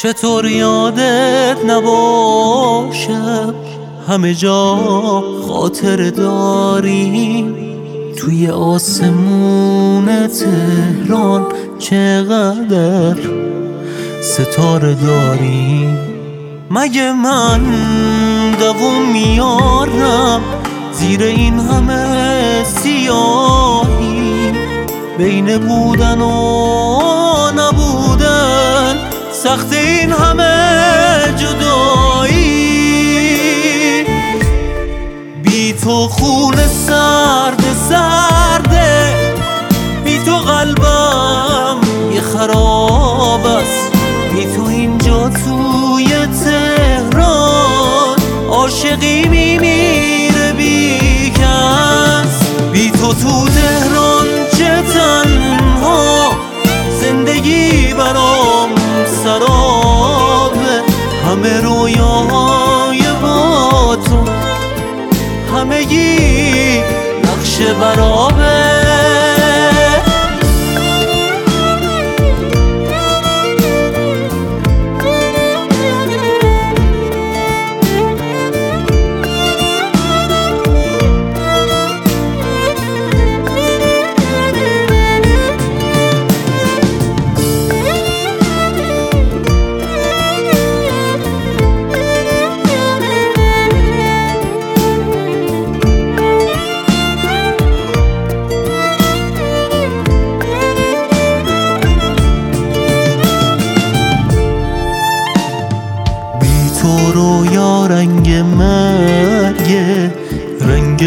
چطور یادت نباشه همه جا خاطر داریم. توی آسمون تهران چقدر ستاره داریم. مگه من دووم میارم زیر این همه سیاهی؟ بین بودن و نبودن سخت این همه جدایی. بی تو خون سرد سرده، بی تو قلبم یه خراب است. بی تو اینجا توی تهران عاشقی میمیره بی کس. بی تو تهران چه تنها، زندگی برام سرابه. همه رویاهای با تو همگی نقش برابه. تو رویا رنگ مرگه، رنگ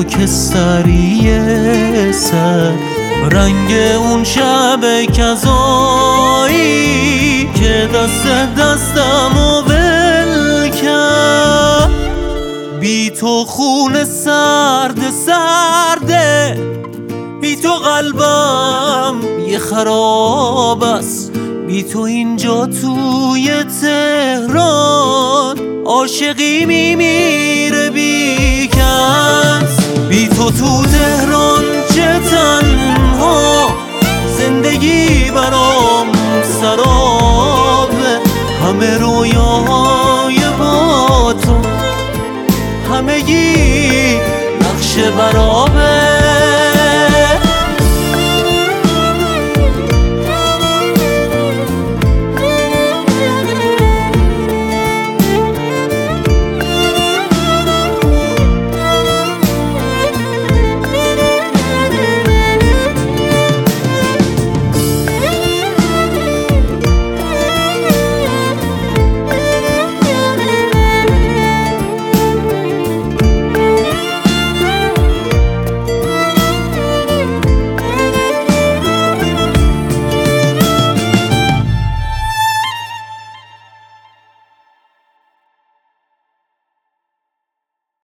خاکستری سر، رنگ اون شب کذایی که دستمو ول کرد. بی تو خون سرد سرده، بی تو قلبم یه خراب است. بی تو اینجا توی تهران عاشقی میمیره بی کس. بی تو تهران چه تنها، زندگی برام سرابه. همه رویاهای با تو همگی نقش برابه.